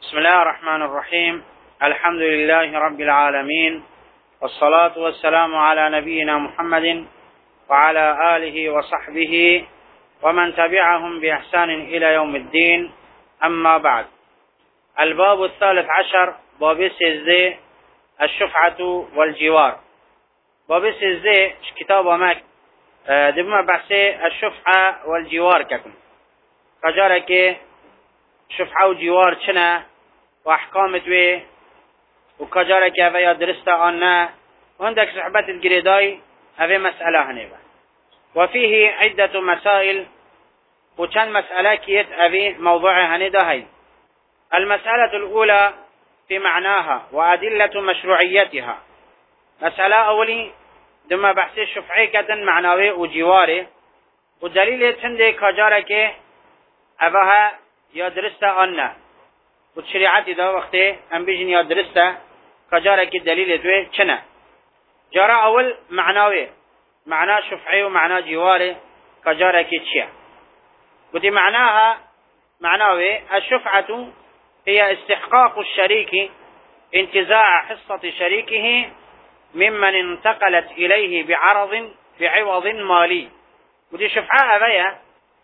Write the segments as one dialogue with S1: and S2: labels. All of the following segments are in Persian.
S1: بسم الله الرحمن الرحيم. الحمد لله رب العالمين، والصلاة والسلام على نبينا محمد وعلى آله وصحبه ومن تبعهم بإحسان إلى يوم الدين. أما بعد، الباب الثالث عشر، باب سيزدي الشفعة والجوار. باب سيزدي كتاب ماك دبما بحثي الشفعة والجوار ككم كجارك شفعة وجوار چنه واحكام دوي وكجارك اوه درسته آنه وهندك صحبت الجريداي اوه مسألة هنبه وفيه عدة مسائل وچند مسألة كيت اوه موضوع هنده هاي. المسألة الأولى في معناها وأدلة مشروعيتها. مسألة أولي دم بحث الشفعي كتن معناوي وجواره ودليل تنده كجارك اوه یا درسته آن نه و شریعتی دا وقتی هم بیجن یا درسته کجاره که دلیل دوی چنه. جاره اول معناوی معنى شفعي ومعنى جواره كجاره که چیه. قلت معناوي الشفعة هي استحقاق الشريك انتزاع حصة شريكه ممن انتقلت إليه بعوض مالي. قلت شفعاء بيا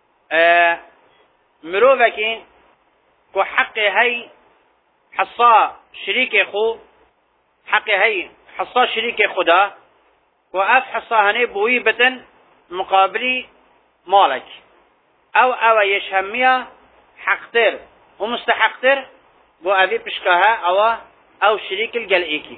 S1: مروفك کو حق هي حصا شريك خو حق هي حصا شريك خدا وأف حصا هني بوي بتن مقابلي مالك او يشهمية حقتر ومستحقتر بو أبي بشكها او شريك الجلئيكي.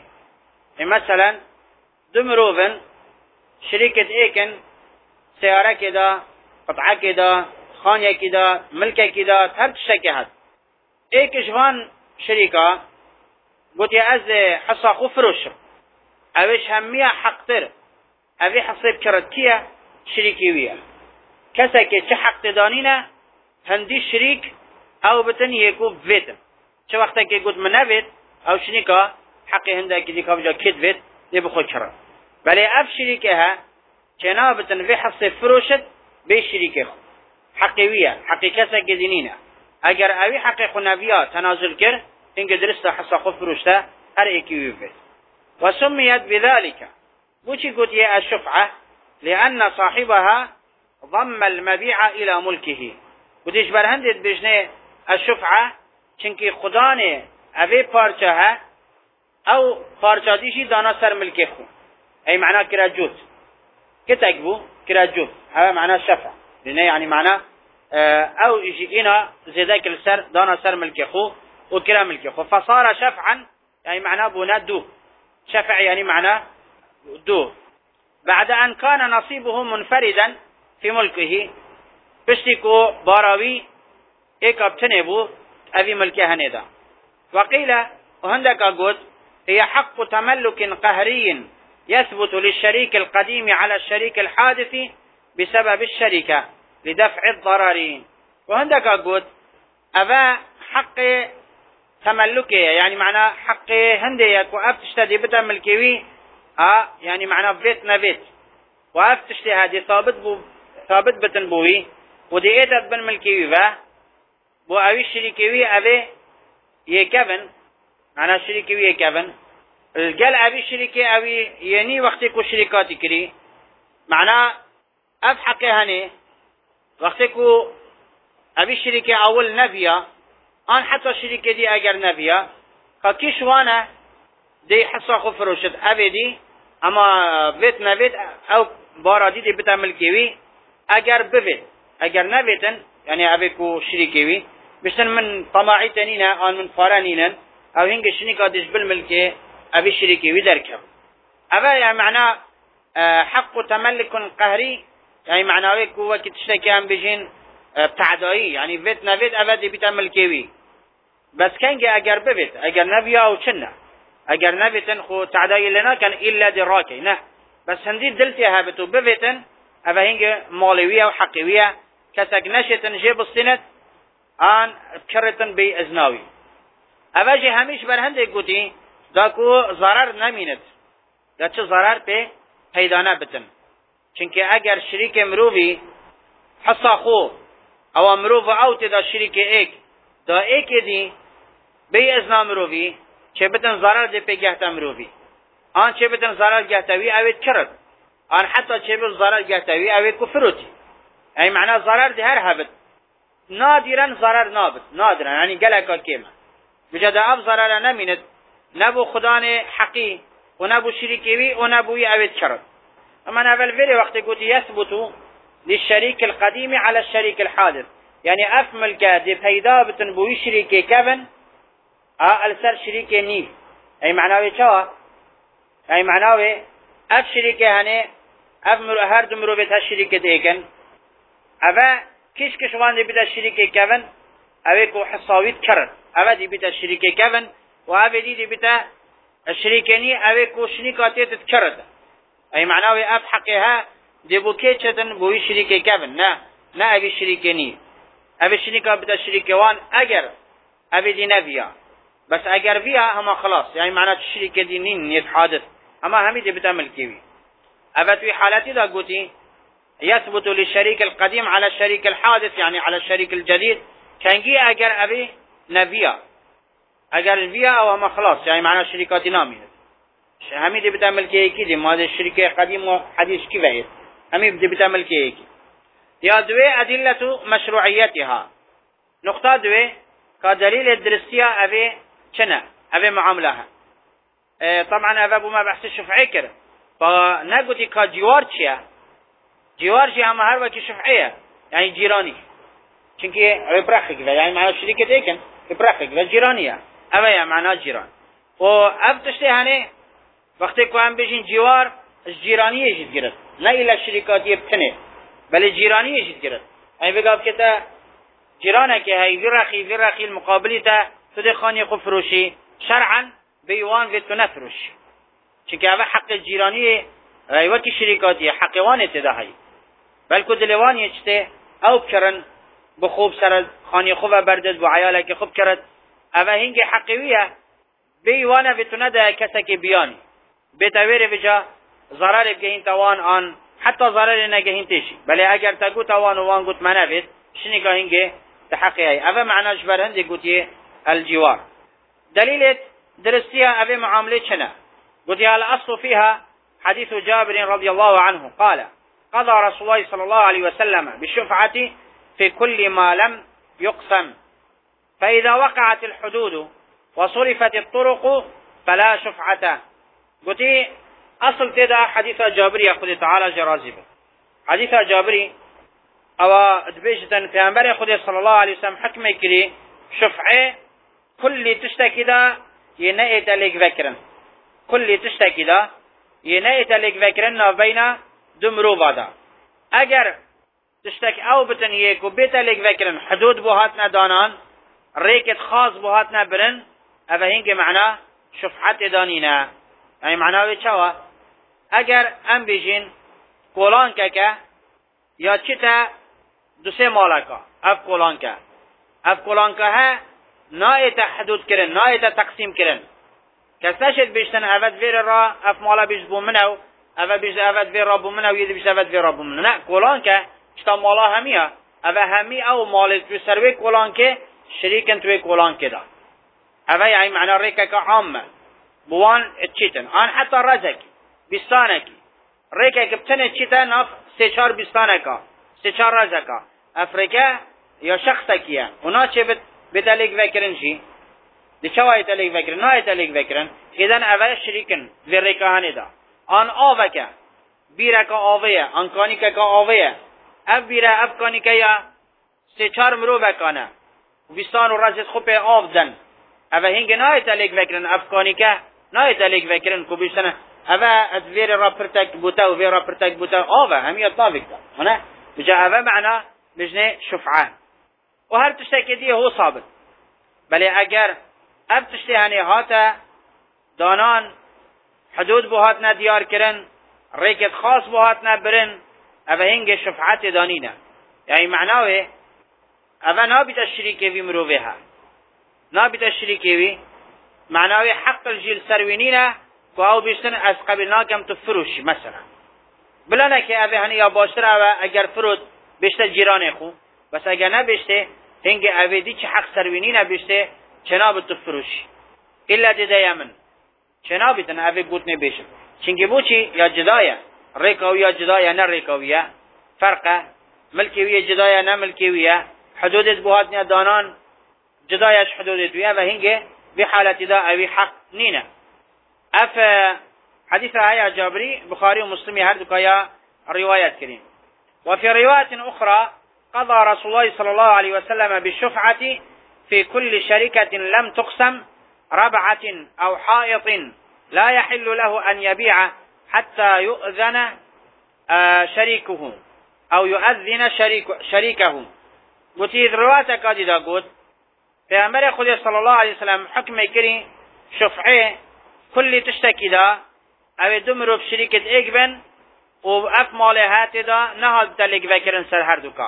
S1: مثلا دو مروفن شريكة ايكن سيارة كده قطعة كده خانية كده ملكة كده هر تشتكي هاد ایک جوان شریکا گوتی از حصا خو فروشم اوش همیه حق تر اوی حصیب کرد کیه شریکی ویه کسی که چه حق دانینه هندی شریک او بتن یکو ویتم چه وقتا که گوت منوید او شریکا حقی هنده که دیکا بجا کد وید دی بخود کرد بلی اف شریکه ها چنا بتن وی حصیب فروشد بی شریکه خو حقی ویه حقی کسی که دینینه اگر اوی حق خنویا تنازل کرد اینکه درسته حصا خود فروشته هر ایکی ویفت. وسميت بذلك بوچی گوتیه الشفعه لأن صاحبها ضم المبيع الى ملكه. گوتیش برهندید بجنه الشفعه چنکی خدانه اوی پارچه ها او پارچه دیشی دانا سر ملک خو ای معنی کرا جوت کتاکبو کرا جوت هذا معنى الشفعه يعني معنى او يجينا زيداك السر دانا سر ملك خو وكلا ملك خو فصار شفعا يعني معناه بنا دو شفع يعني معناه دو بعد ان كان نصيبه منفردا في ملكه بشتكو باراوي ايك ابتنبو ابي ملكه هندا. وقيل وهندك قد هي حق تملك قهري يثبت للشريك القديم على الشريك الحادث بسبب الشركه لدفع الضرر. وهندك أقول أبا حق تملكه يعني معنى حق هنديك وأف تشتدي بتا ملكيوي يعني معنى بيت نبيت وأف تشتي هذه ثابت بتن بوي ودي ايدت بن ملكيوي بو أوي شريكيوي أبي يكفن معنى شريكيوي يكفن الجل أبي شريكي أبي يعني وقتك وشريكاتي كري معنى أف حقي هني وقتی که ابی شریک اول نبیا آن حتی شریک دی اگر نبیا کیش وانه دی حصا خو فروشد ابی دی اما بیت نبید او بارادی دی بتا ملکیوی اگر ببید اگر نبیتن یعنی ابی کو شریکیوی بشتن من طماعی تنینه آن من فارانینن او هنگ شریکا دیش بالملکی ابی شریکیوی درکب ابا يعني معناه حق تملك قهري يعني معناه كوا كتشتكي هم بيجين بتعدائي يعني بيت نبيت أبدي بيت ملكيوي بس كان أجر ببيت أجر نبيا أو شنا أجر نبيتن خو تعدائي لنا كان إلا دراكي نه بس هندي دلتي هابتو ببيتن أبا هنج مالوية وحقيوية كسك نشتن جيب السنة آن بكرتن بي أزناوي أبا جي هميش برهندي قوتي داكو ضرر نمينت دا چه ضرر بي پیدانه بتن چونکه اگر شریک مروی حصا خو او مروف او تدا شریک ایک دا ایک دی بی ازنا مروی چه بتن ضرر دی پیگهت مروی آن چه بتن ضرر گهتوی اوید کرد آن حتی چه بتن ضرر گهتوی اوید کفروتی ای معنی ضرر دی هر هبت نادرا ضرر نابد نادرا یعنی گلکا کیما بجد اف ضرر نمیند نبو خدان حقی و نبو شریکیوی و نبوی اوید کرد اما اول فيري وقت قلت يثبت للشريك القديم على الشريك الحادث يعني افمل كادي پیدا بتن بوی شریک کبن السر شریک نی ای معناوی چوا ای معناوی اف شریک هنه اف هر دمرو بیت شریک دیکن اوا کش کشوان دی بیت شریک کبن اوی کو حساویت کرد اوا دی بیت شریک کبن و اوی دی بیت شریک نی اوی کو شریکاتیت کرد ای معناوی اف حقها دی بو کچتن بوی شریک کبن نه اوی شریک نی اوی شریکا بیت شریک وان اگر اوی دی نبیا بس اگر بیا هما خلاص يعني معناه شريك دينين يتحادث اما همي دي بتعمل كيوي ابت في حالتي دا قلتي يثبت للشريك القديم على الشريك الحادث يعني على الشريك الجديد كانجي اگر ابي نبيا اگر بیا او هما خلاص يعني معناه شريكات نامي همي دي بتعمل كي دي ما دي الشريك القديم وحديث كي بعيد همي دي بتعمل كي يا دوي ادله مشروعيتها نقطه دوي كدليل الدرسيه ابي چنه اوه معامله طبعا اوه بما بحث شفعی کرد فنگوتی که جوار چیه جوار چیه همه هر وکی شفعیه یعنی جیرانی چونکه اوه پرخی که یعنی معنی شریکت ایکن پرخی که جیرانیه اوه یه معنی جیران و اوه تشتی هنه وقتی که هم بشین جوار جیرانیه جید گرد نه ایلا شریکاتی بتنه بله جیرانیه جید گرد یعنی بگاب که تا جیرانه که هی ویرخی المقابلی تا تدي خاني فروشي شرعا بيوان في تنفروش چونکه اوه حق جیرانی وکی شریکاتی حقوان تدهی بلکه دلوانی چته او کرن بخوب سر خانی خوب بردد و عیاله که خوب کرد اوه هنگ حقویه بيوان في تنده کسک بیانی بتویر بجا ضرر بگهین توان آن حتی ضرر نگهین تشی بله اگر تگو توان وان گوت منفید شنگا هنگ تحقیه اوه معناش برهنده گوتیه الجوار دليل درسيها أبي معاملة شنا قلت الأصل فيها حديث جابر رضي الله عنه قال قضى رسول الله صلى الله عليه وسلم بالشفعة في كل ما لم يقسم فإذا وقعت الحدود وصرفت الطرق فلا شفعة قلت أصل تدا حديث جابر يأخذ تعالى جرازبه حديث جابر أو دبيجة في أنبار يأخذ صلى الله عليه وسلم حكم كري شفعه كل تشتكي دا ينأت لك ذكرا كل تشتكي دا ينأت لك ذكرا بين دمرو بادا اگر تشتكي او بتن يكو بيت لك ذكرا حدود بوهاتنا دانان ريكت خاص بوهاتنا برن اوه هنگ معنا شفعت دانينا يعني معناه چوا اگر ام بيجين کولان که یا چتا دوسه مالکا اف کولان که ها نایت حدود کرن نایت تقسیم کرن کساشت بیشتن اوت ویر را اف مالا بیش بومنو اوت ویر را بومنو یدی بیش اوت ویر را بومنو نه کولان که چتا مالا همیه اوه همی او مالت توی سروی کولان که شریکن توی کولان که دا اوه یعنی معنی ریکه که عامه بوان چیتن آن حتی رزکی بیستانکی ریکه که بتنه چیتن اف سه بیستانکا سه رزکا افریکه یا شخصکیه اونا چه بتاليك ذكرن شي دي شوای تاليك ذكرن نه تاليك ذكرن اذا اول شريكن ذريكانه دا ان اوکه بیرکا اویه ان کانیکا کا اویه اف بیره اف کانیکا یا سه چهار مرو بکنه وستان و رزت خوب آفدن اول هنگ نه تاليك ذكرن اف کانیکا نه تاليك ذكرن کو بیشتن اول ادویر را پرتک بوتا و ویر پرتک بوتا اوه همی طابق دا نه بجا اول معنا بجنه شفعه و هر تشتکی دیه هو ثابت بلی اگر اب تشتی هنی هاتا دانان حدود بو هاتنا دیار کرن ریکت خاص بو هاتنا برن او هنگ شفعت دانینه یعنی معناوه او نابت الشریکی وی مرووه ها نابت الشریکی وی معناوه حق الجیل سروینینه که او بیشتن از قبل ناکم تفروش مثلا بلانه که او هنی یا باشتر او اگر فرود بیشتر جیران خو بس اگر نبیشته هنگ اویدی چه حق سروینی نبیشته چناب تو فروشی الا دیده من چنابی تن اوی گوت نبیشم چنگی بو چی یا جدایه ریکاویه جدایه نه ریکاویه فرقه ملکیویه جدایه نه ملکیویه حدودت بوهاتنیا دانان جدایش حدودت ویه و هنگه بحالت دا اوی حق نینه اف حديث آية جابري بخاري ومسلم هر دكايا روايات كريم. وفي رواية أخرى قضى رسول الله صلى الله عليه وسلم بالشفعة في كل شركة لم تقسم ربعة أو حائط لا يحل له أن يبيع حتى يؤذن شريكه أو يؤذن شريكه. قلت إذ رواية قاددة قلت في أمر خدي صلى الله عليه وسلم حكم كريم شفعه كل تشتكي دا او دمرو بشريكة ايقبن و اف مالهات دا نهاد تلق بكرن سر هر دوكا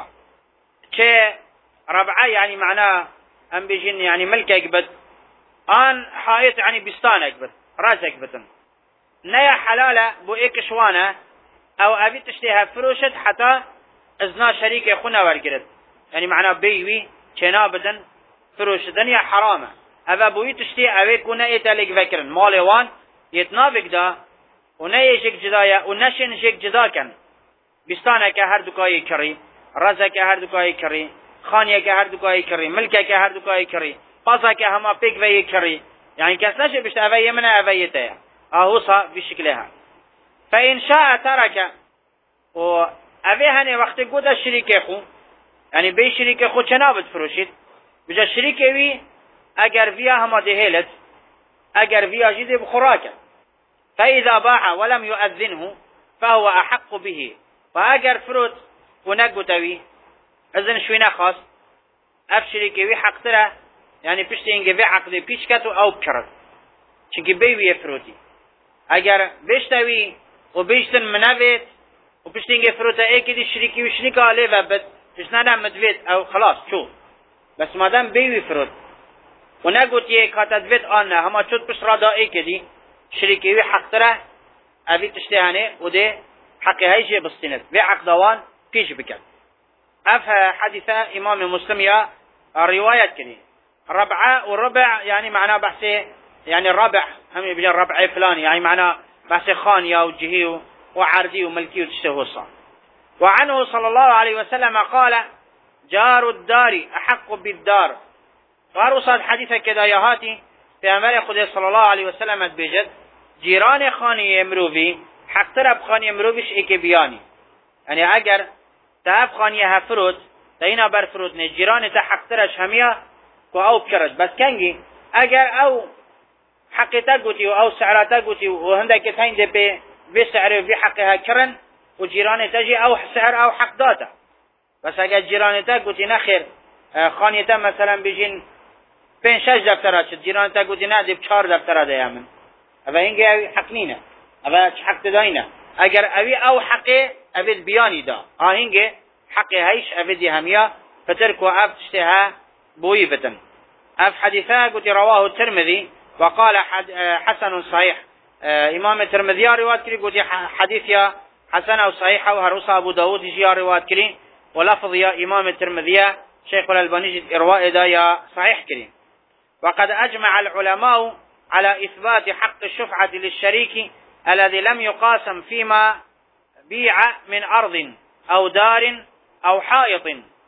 S1: چه ربعه يعني معناه ام بيجين يعني ملك ايقبت ان حائط يعني بستان ايقبت راس ايقبتن نيا حلالة بو ايكشوانه او ابي تشتيها فروشت حتى ازنا شريك اخونا ورقرد يعني معناه بيوي چنابدن فروشدن يا حرامه اوا بوی تشتی اوی کو نه ایتالک وکرن مال وان یتنابک دا و نه یشک جدایا و نشن یشک جدا کن بستانه که هر دکای کری رزه که هر دکای کری خانیه که هر دکای کری ملکه که هر دکای کری پاسا که هما پیک وی کری یعنی کس نشه بشت اوی من اوی تیا اهوصا بشکلها فإن شاء ترک و اوی هنه وقت گودا شریک خو یعنی بی شریک خو چنابت فروشید بجا شریک وی اگر ويا هما دهيلت اگر ويا جيد بخراكه فإذا باع ولم يؤذنه فهو أحق به فاگر فروت ونقوتوي اذن شوينا خاص افشريكي وي حق ترى يعني پشتينگه وي عقد پیشکتو او بكرد چونكي بيوي فروتي اگر بشتوي و بيشتن منويت و پشتينگه فروتا ايكي دي شريكي و شريكا عليه وبد پشتنا مدويت او خلاص شو بس مادام بيوي فروت و نگوت یک کاتدویت آن نه همه چود پشت را دایی کدی شریکیوی حق تره اوی تشتیانه و ده حقی هایجه بستیند و عقدوان پیش بکن اف حدیثه امام مسلم یا روایت کنی ربعه و ربع يعني معناه بحثه يعني الربع هم يبين ربع فلان يعني معناه بحث خانية وجهي وعردي وملكي وتشتهوصا وعنه صلى الله عليه وسلم قال جار الدار أحق بالدار وارصاد حديثة كذا يهاتي في أمر خدي صلى الله عليه وسلم بجد جيران خاني مروفي حق ترب خاني مروفيش ايكي بياني يعني اگر تاب خاني هفروت تاينا برفروت نه جيران تا حق ترش هميا و او بكرش بس كنجي اگر او حقيتا قوتي و او سعراتا قوتي و هندك تاين دي بسعر في حقها كرن و جيران تجي او سعر او حق داتا بس اگر جيران تا قوتي نخير خاني تا مثلا بيجين 5-6 دفترات جيران تا قوتي نادي ب 4 دفترات يامن اما اینگه حق نینه اما حق داینه اگر اوی او حقه اوی بیانی دا اینگه حقه هیش اوی دی همیا فترکو اف تشتها بوی بتن اف حدیثه قلت رواه الترمذي وقال حسن صحيح امام الترمذي روایت کری قلت حدیث یا حسن او صحيح و هروس ابو داود جیا روایت کری ولفظ یا امام الترمذي شيخ الالباني ارواء دا یا صحيح کری وقد اجمع العلماء على إثبات حق الشفعة للشريك الذي لم يقاسم فيما بيع من أرض أو دار أو حائط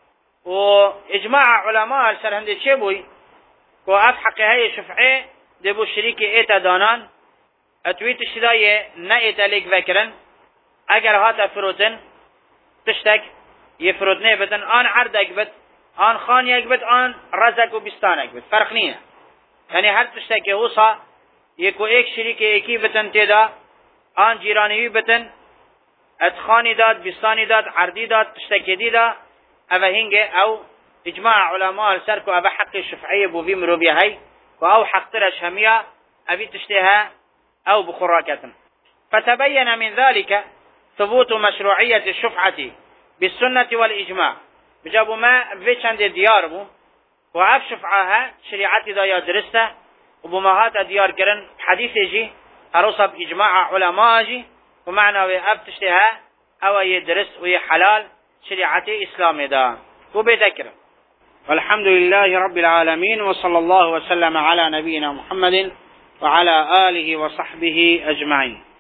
S1: وإجماع علماء السرهند الشبوي وأف حق هاي شفعة دبو الشريك إيتا دانان أتويت الشداية نأيتا ليك ذكرا أجر هاتا فروتن تشتك يفروتني بدن آن عرض أكبت آن خان أكبت آن رزق وبستان أكبت فرق نية یعنی هر تشتکی اوصا یکو ایک شریک ایکی بتن تیدا آن جیرانیوی بتن ادخانی داد بستانی داد عردی داد تشتکی دیدا او هنگه او اجماع علماء سرکو او حق شفعی بو بی مروبی هی و او حق ترش همیا اوی تشتیها او بخراكتن فتبين من ذلك ثبوت مشروعية الشفعة بالسنة والإجماع بجابو ما فيشند ديار بو وعف شفعها شريعتي دا يا درسته وبمهات ديار كرن حديث جي هرصب إجماع علماء جي ومعنى وعف تشتها أو يدرس وهي حلال شريعتي إسلامي دا وبذكر والحمد لله رب العالمين، وصلى الله وسلم على نبينا محمد وعلى آله وصحبه أجمعين.